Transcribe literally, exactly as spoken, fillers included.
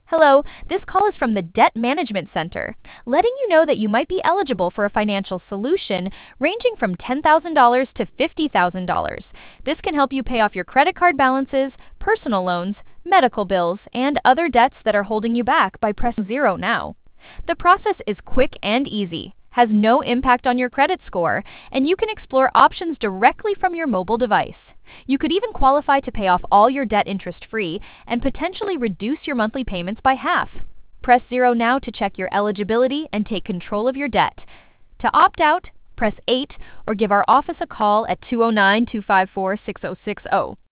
Hello, this call is from the Debt Management Center, letting you know that you might be eligible for a financial solution ranging from ten thousand dollars to fifty thousand dollars. This can help you pay off your credit card balances, personal loans, medical bills, and other debts that are holding you back by pressing zero now. The process is quick and easy, has no impact on your credit score, and you can explore options directly from your mobile device. You could even qualify to pay off all your debt interest-free and potentially reduce your monthly payments by half. Press zero now to check your eligibility and take control of your debt. To opt out, press eight or give our office a call at two oh nine, two five four, six oh six oh.